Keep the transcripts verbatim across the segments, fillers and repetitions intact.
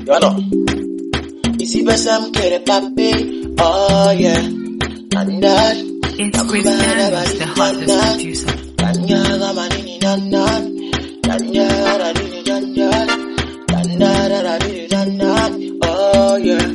You know. Ici besam kere papi, oh yeah. And that. It's Chris Daniels, the hottest producer. Tanya gamanini nanan, Tanya radini nanan, Tanya radini nanan, oh yeah.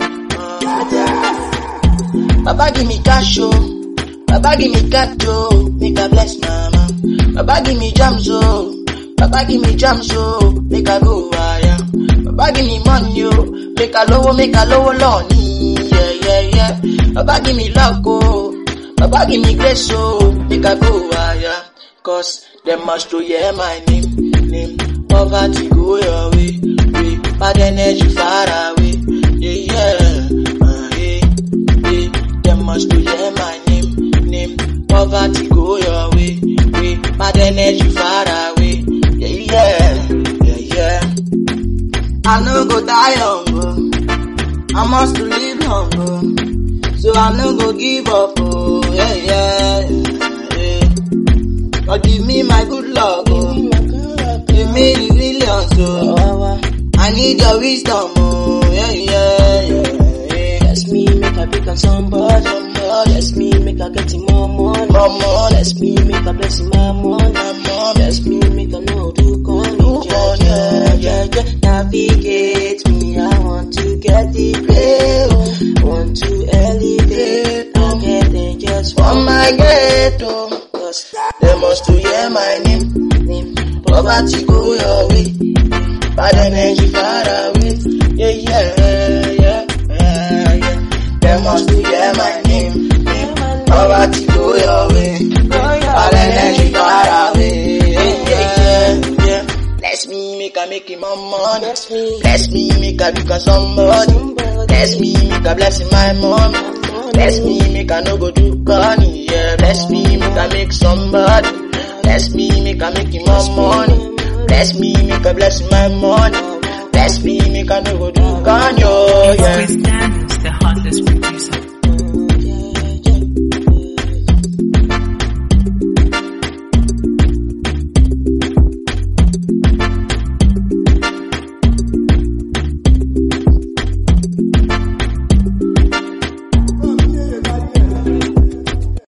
Baba give me cash, oh. Baba give me cash, oh. Make a bless mama. Baba give me jams, oh. Baba give me jams, oh. Make a go higher. Baba give me money, oh. Make a low, make a low loan. Yeah, yeah, yeah. Baba give me luck, oh. Baba give me grace, oh. Make a go higher. Cause them must to hear my name, name. Poverty go your way, way. Bad energy far away. Yeah, yeah. Must to hear my name, name. Poverty go your way, way. Bad energy far away. Yeah, yeah, yeah, yeah. I no go die young, I must live long, so I no go give up, oh, yeah, yeah, yeah. God give me my good luck, oh. Give me the billions, oh. I need your wisdom, oh, yeah, yeah, yeah. Bless me, make I become somebody. Bless me, make I get more money. More money. Bless me, make I bless my money. Bless me, make I know to come. Yeah, yeah, yeah, yeah. Navigate me, I want to get the play. Want to elevate. I'm getting just from my ghetto. Cause they must to hear my name. name. Poverty go your way. Bad energy far away. Yeah, yeah, yeah. They must to hear my name, name. Poverty go your way, all energy far away. Yeah, yeah, yeah. Bless me, make I make him more money. Bless me, make I become somebody. Bless me, make I bless my mom. Bless me, make I no go do corny. Yeah, bless me, make I make somebody. Bless me, make I make him more money. Bless me, make I bless my money. Bless me, make I no go do corny. Yeah.